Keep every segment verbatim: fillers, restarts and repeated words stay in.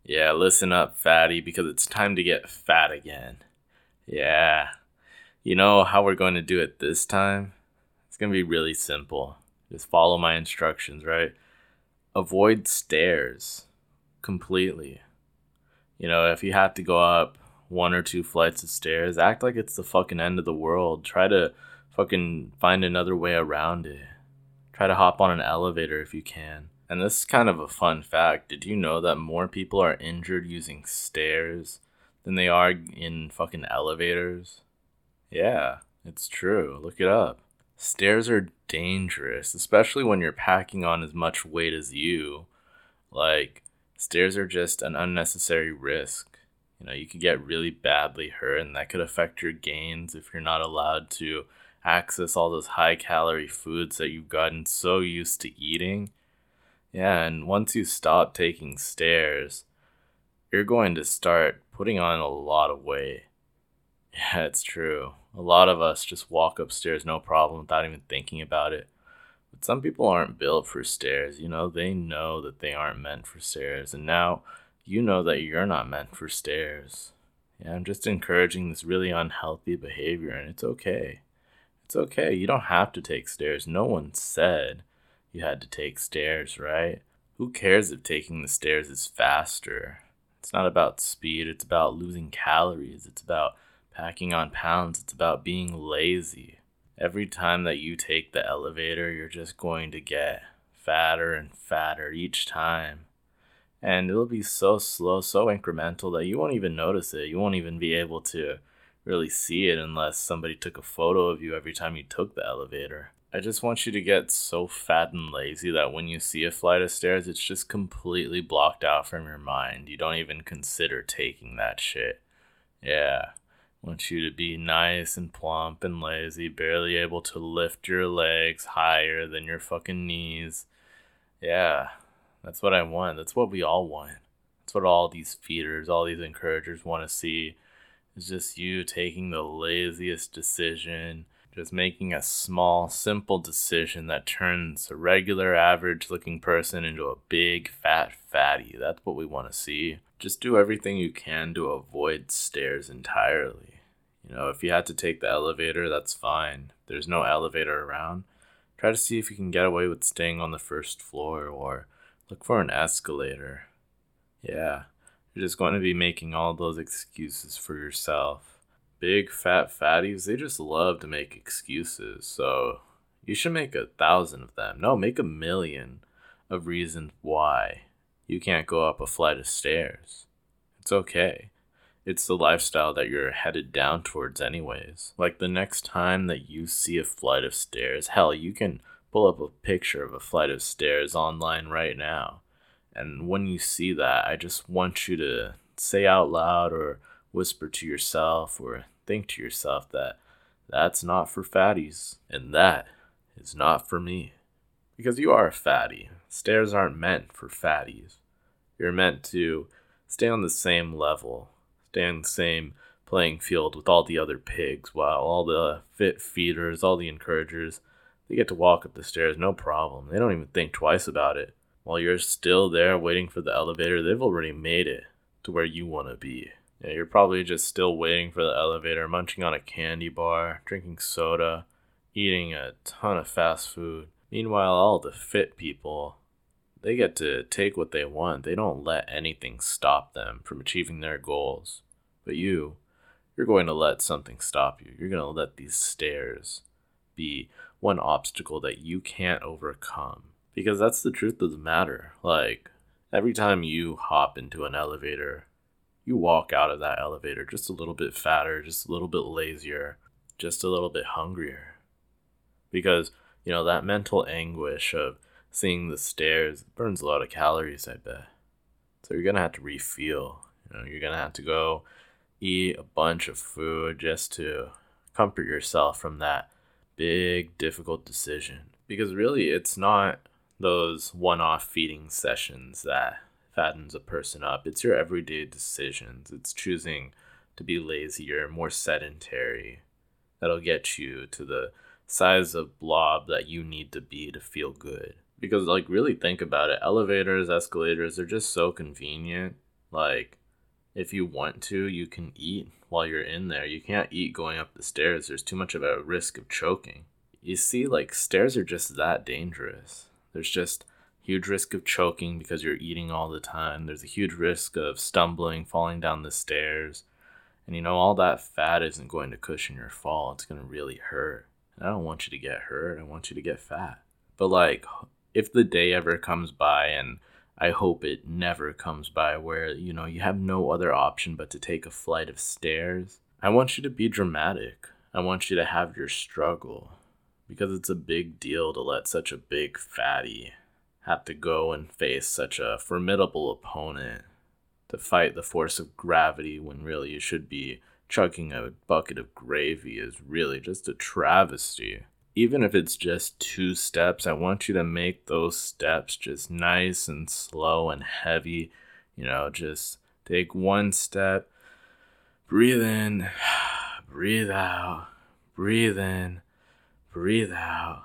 Yeah, listen up, fatty, because it's time to get fat again. Yeah. You know how we're going to do it this time? It's going to be really simple. Just follow my instructions, right? Avoid stairs completely. You know, if you have to go up one or two flights of stairs, act like it's the fucking end of the world. Try to fucking find another way around it. Try to hop on an elevator if you can. And this is kind of a fun fact. Did you know that more people are injured using stairs than they are in fucking elevators? Yeah, it's true. Look it up. Stairs are dangerous, especially when you're packing on as much weight as you. Like, stairs are just an unnecessary risk. You know, you could get really badly hurt, and that could affect your gains if you're not allowed to access all those high calorie foods that you've gotten so used to eating. Yeah, and once you stop taking stairs, you're going to start putting on a lot of weight. Yeah, it's true. A lot of us just walk upstairs no problem without even thinking about it. But some people aren't built for stairs, you know, they know that they aren't meant for stairs. And now you know that you're not meant for stairs. Yeah, I'm just encouraging this really unhealthy behavior, and it's okay. It's okay. You don't have to take stairs. No one said you had to take stairs, right? Who cares if taking the stairs is faster? It's not about speed, it's about losing calories, it's about packing on pounds, it's about being lazy. Every time that you take the elevator, you're just going to get fatter and fatter each time. And it'll be so slow, so incremental that you won't even notice it. You won't even be able to really see it unless somebody took a photo of you every time you took the elevator. I just want you to get so fat and lazy that when you see a flight of stairs, it's just completely blocked out from your mind. You don't even consider taking that shit. Yeah. I want you to be nice and plump and lazy, barely able to lift your legs higher than your fucking knees. Yeah. That's what I want. That's what we all want. That's what all these feeders, all these encouragers want to see. It's just you taking the laziest decision, just making a small, simple decision that turns a regular, average-looking person into a big, fat fatty. That's what we want to see. Just do everything you can to avoid stairs entirely. You know, if you had to take the elevator, that's fine. If there's no elevator around, try to see if you can get away with staying on the first floor or look for an escalator. Yeah. You're just going to be making all those excuses for yourself. Big fat fatties, they just love to make excuses. So you should make a thousand of them. No, make a million of reasons why you can't go up a flight of stairs. It's okay. It's the lifestyle that you're headed down towards anyways. Like the next time that you see a flight of stairs, hell, you can pull up a picture of a flight of stairs online right now. And when you see that, I just want you to say out loud or whisper to yourself or think to yourself that that's not for fatties and that is not for me. Because you are a fatty. Stairs aren't meant for fatties. You're meant to stay on the same level, stay on the same playing field with all the other pigs, while all the fit feeders, all the encouragers, they get to walk up the stairs no problem. They don't even think twice about it. While you're still there waiting for the elevator, they've already made it to where you want to be. Yeah, you're probably just still waiting for the elevator, munching on a candy bar, drinking soda, eating a ton of fast food. Meanwhile, all the fit people, they get to take what they want. They don't let anything stop them from achieving their goals. But you, you're going to let something stop you. You're going to let these stairs be one obstacle that you can't overcome. Because that's the truth of the matter. Like, every time you hop into an elevator, you walk out of that elevator just a little bit fatter, just a little bit lazier, just a little bit hungrier. Because, you know, that mental anguish of seeing the stairs burns a lot of calories, I bet. So you're going to have to refuel. You know, you're going to have to go eat a bunch of food just to comfort yourself from that big, difficult decision. Because really, it's not those one-off feeding sessions that fattens a person up. It's your everyday decisions. It's choosing to be lazier, more sedentary. That'll get you to the size of blob that you need to be to feel good. Because, like, really think about it. Elevators, escalators, they're just so convenient. Like, if you want to, you can eat while you're in there. You can't eat going up the stairs. There's too much of a risk of choking. You see, like, stairs are just that dangerous. There's just huge risk of choking because you're eating all the time. There's a huge risk of stumbling, falling down the stairs. And you know, all that fat isn't going to cushion your fall. It's going to really hurt. And I don't want you to get hurt. I want you to get fat. But like, if the day ever comes by, and I hope it never comes by, where, you know, you have no other option but to take a flight of stairs, I want you to be dramatic. I want you to have your struggle. Because it's a big deal to let such a big fatty have to go and face such a formidable opponent, to fight the force of gravity when really you should be chugging a bucket of gravy is really just a travesty. Even if it's just two steps, I want you to make those steps just nice and slow and heavy. You know, just take one step, breathe in, breathe out, breathe in, breathe out,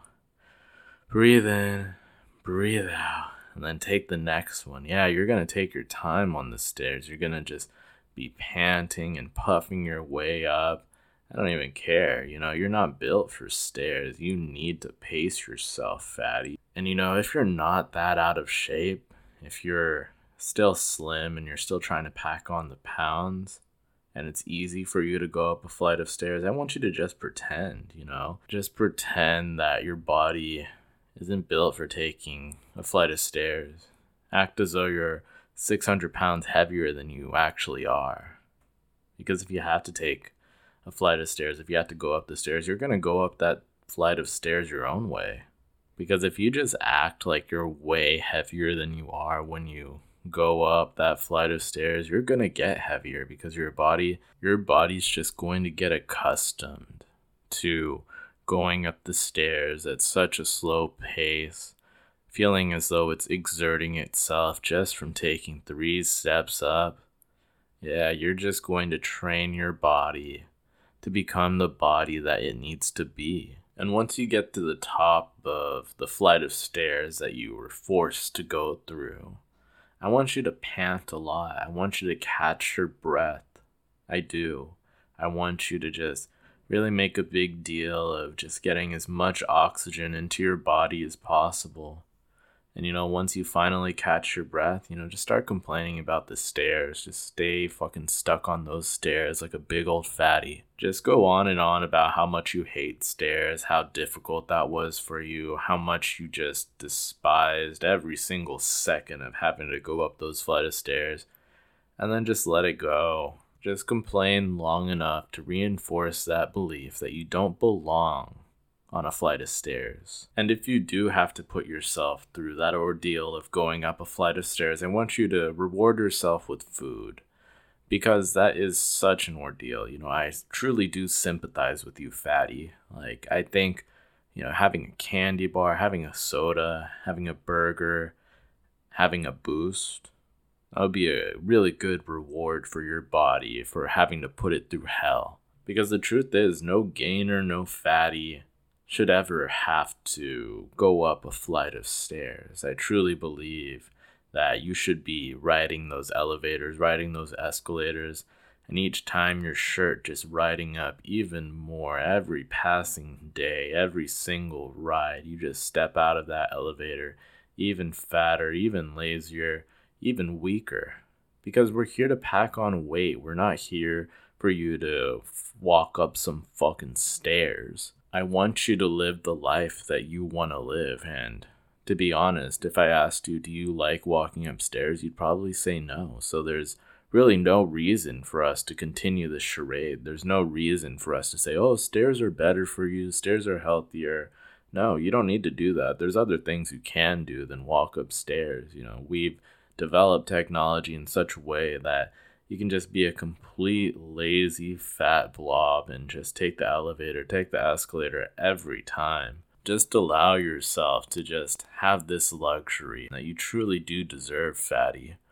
breathe in, breathe out, and then take the next one. Yeah, you're going to take your time on the stairs. You're going to just be panting and puffing your way up. I don't even care. You know, you're not built for stairs. You need to pace yourself, fatty. And you know, if you're not that out of shape, if you're still slim and you're still trying to pack on the pounds, and it's easy for you to go up a flight of stairs, I want you to just pretend, you know? Just pretend that your body isn't built for taking a flight of stairs. Act as though you're six hundred pounds heavier than you actually are. Because if you have to take a flight of stairs, if you have to go up the stairs, you're going to go up that flight of stairs your own way. Because if you just act like you're way heavier than you are when you go up that flight of stairs, you're going to get heavier because your body, your body's just going to get accustomed to going up the stairs at such a slow pace, feeling as though it's exerting itself just from taking three steps up. Yeah, you're just going to train your body to become the body that it needs to be. And once you get to the top of the flight of stairs that you were forced to go through, I want you to pant a lot. I want you to catch your breath. I do. I want you to just really make a big deal of just getting as much oxygen into your body as possible. And, you know, once you finally catch your breath, you know, just start complaining about the stairs. Just stay fucking stuck on those stairs like a big old fatty. Just go on and on about how much you hate stairs, how difficult that was for you, how much you just despised every single second of having to go up those flight of stairs. And then just let it go. Just complain long enough to reinforce that belief that you don't belong on a flight of stairs. And if you do have to put yourself through that ordeal of going up a flight of stairs, I want you to reward yourself with food, because that is such an ordeal. You know, I truly do sympathize with you, fatty. Like, I think, you know, having a candy bar, having a soda, having a burger, having a Boost, that would be a really good reward for your body for having to put it through hell. Because the truth is, no gainer, no fatty should ever have to go up a flight of stairs. I truly believe that you should be riding those elevators, riding those escalators, and each time your shirt just riding up even more every passing day, every single ride. You just step out of that elevator even fatter, even lazier, even weaker. Because we're here to pack on weight. We're not here for you to f- walk up some fucking stairs. I want you to live the life that you want to live. And to be honest, if I asked you, do you like walking upstairs? You'd probably say no. So there's really no reason for us to continue this charade. There's no reason for us to say, oh, stairs are better for you. Stairs are healthier. No, you don't need to do that. There's other things you can do than walk upstairs. You know, we've developed technology in such a way that you can just be a complete lazy fat blob and just take the elevator, take the escalator every time. Just allow yourself to just have this luxury that you truly do deserve, fatty.